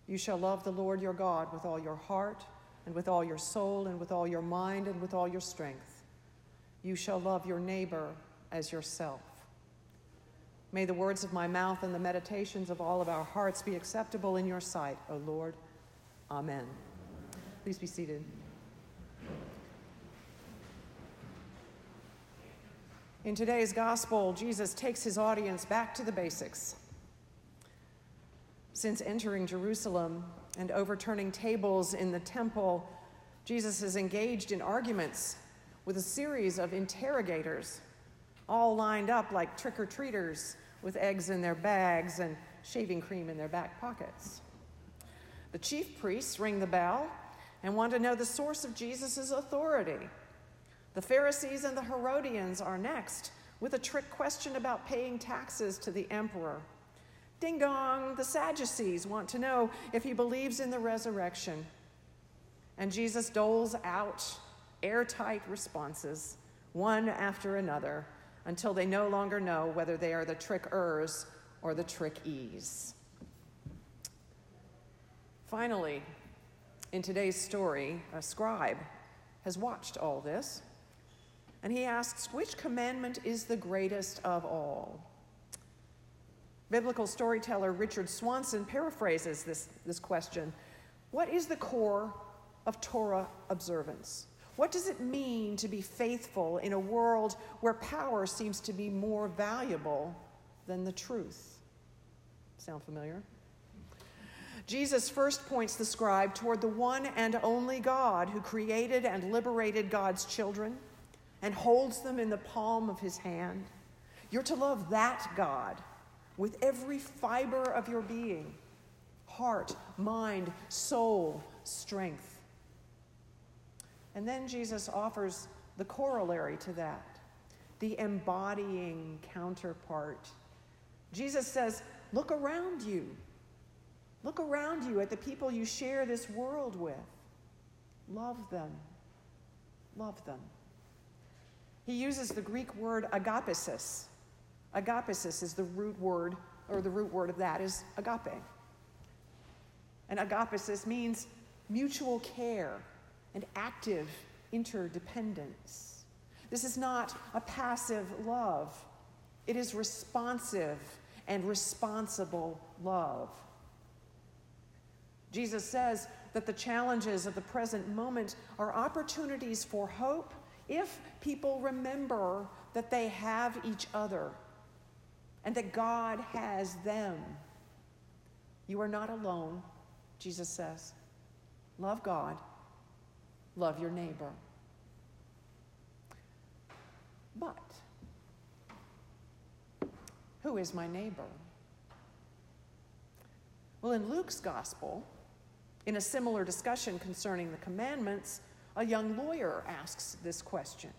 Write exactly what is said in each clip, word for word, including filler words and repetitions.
You shall love the Lord your God with all your heart, and with all your soul, and with all your mind, and with all your strength. You shall love your neighbor as yourself. May the words of my mouth and the meditations of all of our hearts be acceptable in your sight, O Lord. Amen. Please be seated. In today's gospel, Jesus takes his audience back to the basics. Since entering Jerusalem and overturning tables in the temple, Jesus is engaged in arguments with a series of interrogators, all lined up like trick-or-treaters with eggs in their bags and shaving cream in their back pockets. The chief priests ring the bell and want to know the source of Jesus' authority. The Pharisees and the Herodians are next with a trick question about paying taxes to the emperor. Ding dong, the Sadducees want to know if he believes in the resurrection. And Jesus doles out airtight responses, one after another, until they no longer know whether they are the trickers or the trick-ees. Finally, in today's story, a scribe has watched all this, and he asks, which commandment is the greatest of all? Biblical storyteller Richard Swanson paraphrases this, this question. What is the core of Torah observance? What does it mean to be faithful in a world where power seems to be more valuable than the truth? Sound familiar? Jesus first points the scribe toward the one and only God who created and liberated God's children and holds them in the palm of his hand. You're to love that God with every fiber of your being, heart, mind, soul, strength. And then Jesus offers the corollary to that, the embodying counterpart. Jesus says, look around you. Look around you at the people you share this world with. Love them. Love them. He uses the Greek word agapesis. Agapesis is the root word, or the root word of that is agape. And agapesis means mutual care and active interdependence. This is not a passive love. It is responsive and responsible love. Jesus says that the challenges of the present moment are opportunities for hope if people remember that they have each other and that God has them. You are not alone, Jesus says. Love God. Love your neighbor. But who is my neighbor? Well, in Luke's gospel, in a similar discussion concerning the commandments, a young lawyer asks this question.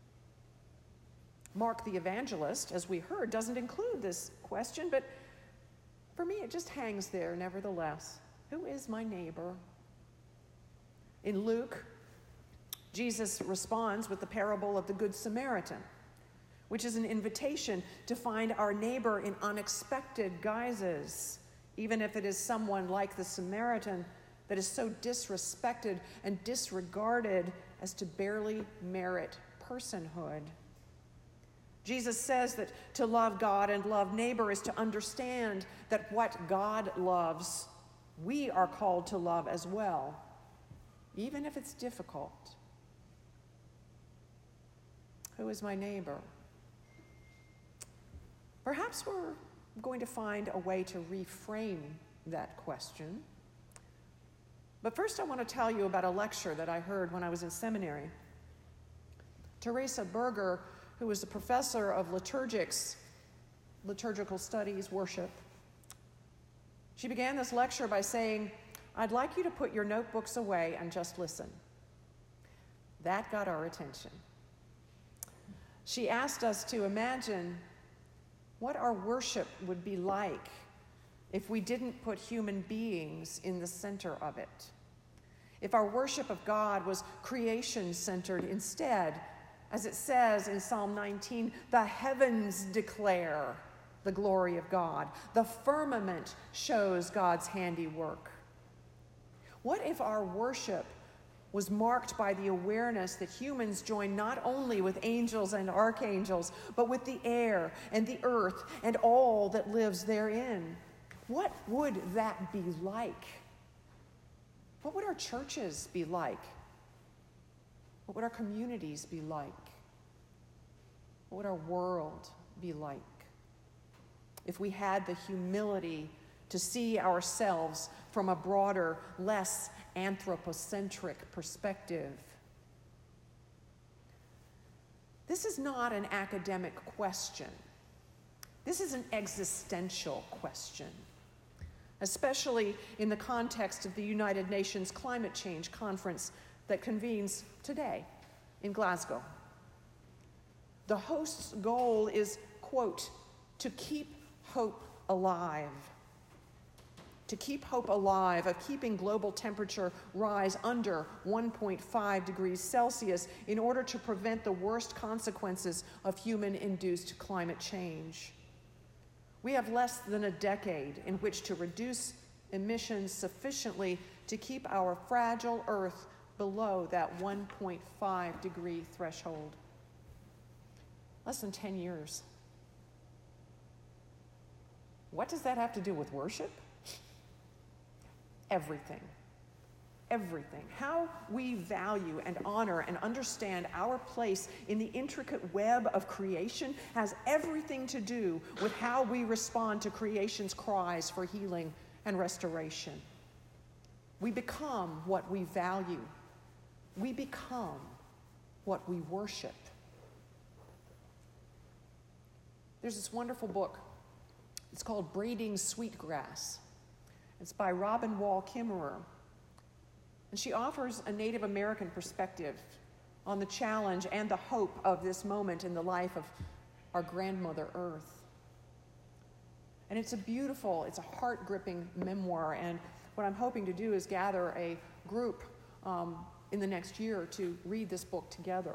Mark the evangelist, as we heard, doesn't include this question, but for me it just hangs there nevertheless. Who is my neighbor? In Luke, Jesus responds with the parable of the Good Samaritan, which is an invitation to find our neighbor in unexpected guises, even if it is someone like the Samaritan that is so disrespected and disregarded as to barely merit personhood. Jesus says that to love God and love neighbor is to understand that what God loves, we are called to love as well, even if it's difficult. Who is my neighbor? Perhaps we're going to find a way to reframe that question. But first I want to tell you about a lecture that I heard when I was in seminary. Teresa Berger, who was a professor of liturgics, liturgical studies, worship, she began this lecture by saying, I'd like you to put your notebooks away and just listen. That got our attention. She asked us to imagine what our worship would be like if we didn't put human beings in the center of it. If our worship of God was creation-centered instead, as it says in Psalm nineteen, the heavens declare the glory of God. The firmament shows God's handiwork. What if our worship was marked by the awareness that humans join not only with angels and archangels, but with the air and the earth and all that lives therein? What would that be like? What would our churches be like? What would our communities be like? What would our world be like if we had the humility to see ourselves from a broader, less anthropocentric perspective? This is not an academic question. This is an existential question, especially in the context of the United Nations Climate Change Conference that convenes today in Glasgow. The host's goal is, quote, to keep hope alive. To keep hope alive of keeping global temperature rise under one point five degrees Celsius in order to prevent the worst consequences of human-induced climate change. We have less than a decade in which to reduce emissions sufficiently to keep our fragile Earth below that one point five degree threshold. Less than ten years. What does that have to do with worship? Everything. Everything. How we value and honor and understand our place in the intricate web of creation has everything to do with how we respond to creation's cries for healing and restoration. We become what we value. We become what we worship. There's this wonderful book. It's called Braiding Sweetgrass. It's by Robin Wall Kimmerer. And she offers a Native American perspective on the challenge and the hope of this moment in the life of our grandmother Earth. And it's a beautiful, it's a heart-gripping memoir. And what I'm hoping to do is gather a group um, in the next year to read this book together.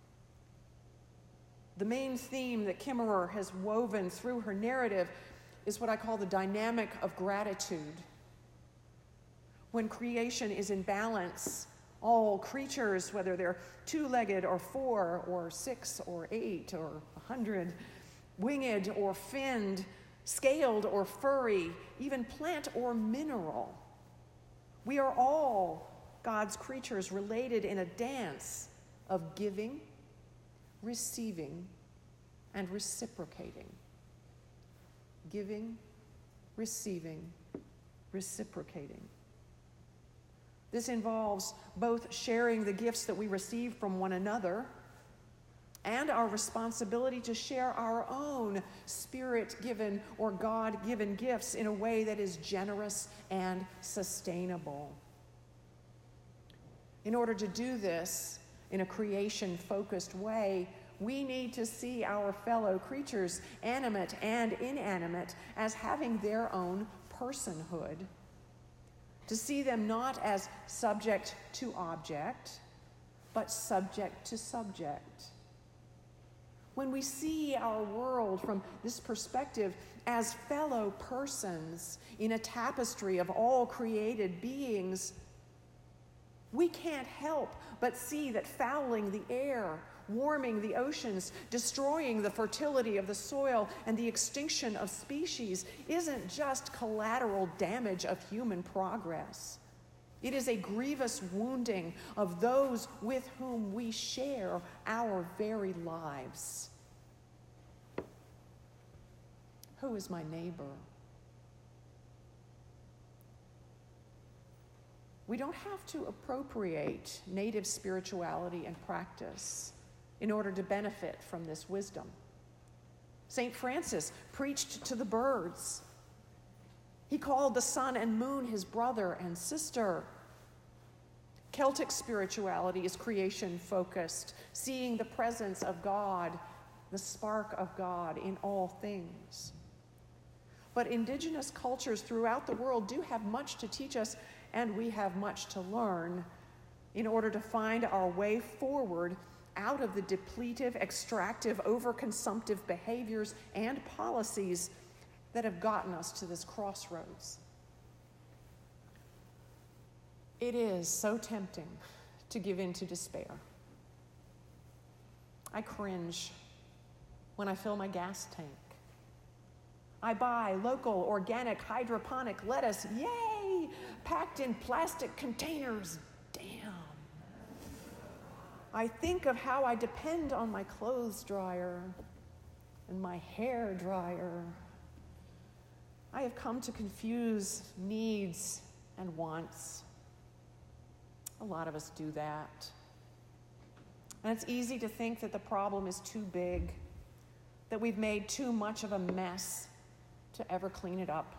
The main theme that Kimmerer has woven through her narrative is what I call the dynamic of gratitude. When creation is in balance, all creatures, whether they're two-legged or four or six or eight or a hundred, winged or finned, scaled or furry, even plant or mineral, we are all God's creatures related in a dance of giving, receiving, and reciprocating. Giving, receiving, reciprocating. This involves both sharing the gifts that we receive from one another and our responsibility to share our own spirit-given or God-given gifts in a way that is generous and sustainable. In order to do this in a creation-focused way, we need to see our fellow creatures, animate and inanimate, as having their own personhood. To see them not as subject to object, but subject to subject. When we see our world from this perspective as fellow persons in a tapestry of all created beings, we can't help but see that fouling the air, warming the oceans, destroying the fertility of the soil, and the extinction of species isn't just collateral damage of human progress. It is a grievous wounding of those with whom we share our very lives. Who is my neighbor? We don't have to appropriate native spirituality and practice in order to benefit from this wisdom. Saint Francis preached to the birds. He called the sun and moon his brother and sister. Celtic spirituality is creation-focused, seeing the presence of God, the spark of God in all things. But indigenous cultures throughout the world do have much to teach us, and we have much to learn in order to find our way forward out of the depletive, extractive, overconsumptive behaviors and policies that have gotten us to this crossroads. It is so tempting to give in to despair. I cringe when I fill my gas tank. I buy local, organic, hydroponic lettuce, yay, packed in plastic containers, damn. I think of how I depend on my clothes dryer and my hair dryer. I have come to confuse needs and wants. A lot of us do that. And it's easy to think that the problem is too big, that we've made too much of a mess to ever clean it up.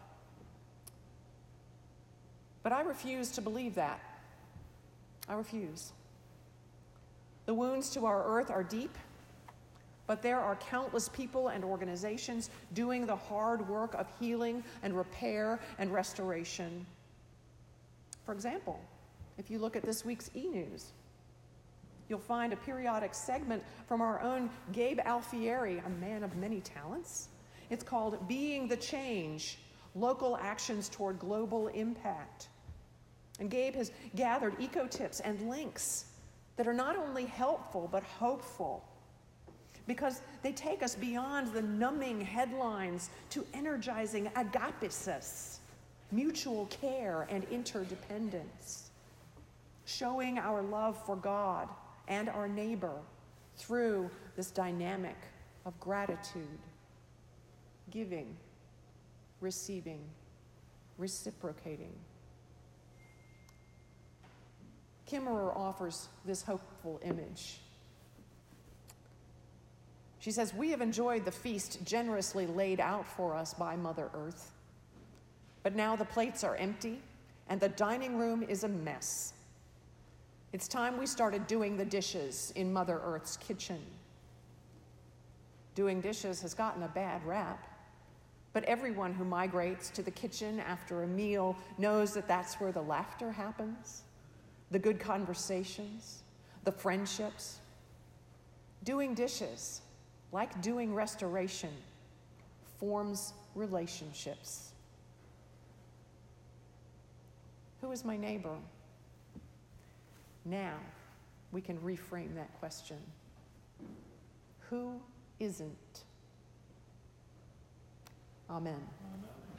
But I refuse to believe that. I refuse. The wounds to our earth are deep, but there are countless people and organizations doing the hard work of healing and repair and restoration. For example, if you look at this week's e-news, you'll find a periodic segment from our own Gabe Alfieri, a man of many talents. It's called Being the Change, Local Actions Toward Global Impact. And Gabe has gathered eco-tips and links that are not only helpful, but hopeful, because they take us beyond the numbing headlines to energizing agapesis, mutual care and interdependence, showing our love for God and our neighbor through this dynamic of gratitude, giving, receiving, reciprocating. Kimmerer offers this hopeful image. She says, "We have enjoyed the feast generously laid out for us by Mother Earth, but now the plates are empty and the dining room is a mess. It's time we started doing the dishes in Mother Earth's kitchen." Doing dishes has gotten a bad rap, but everyone who migrates to the kitchen after a meal knows that that's where the laughter happens, the good conversations, the friendships. Doing dishes, like doing restoration, forms relationships. Who is my neighbor? Now we can reframe that question. Who isn't? Amen. Amen.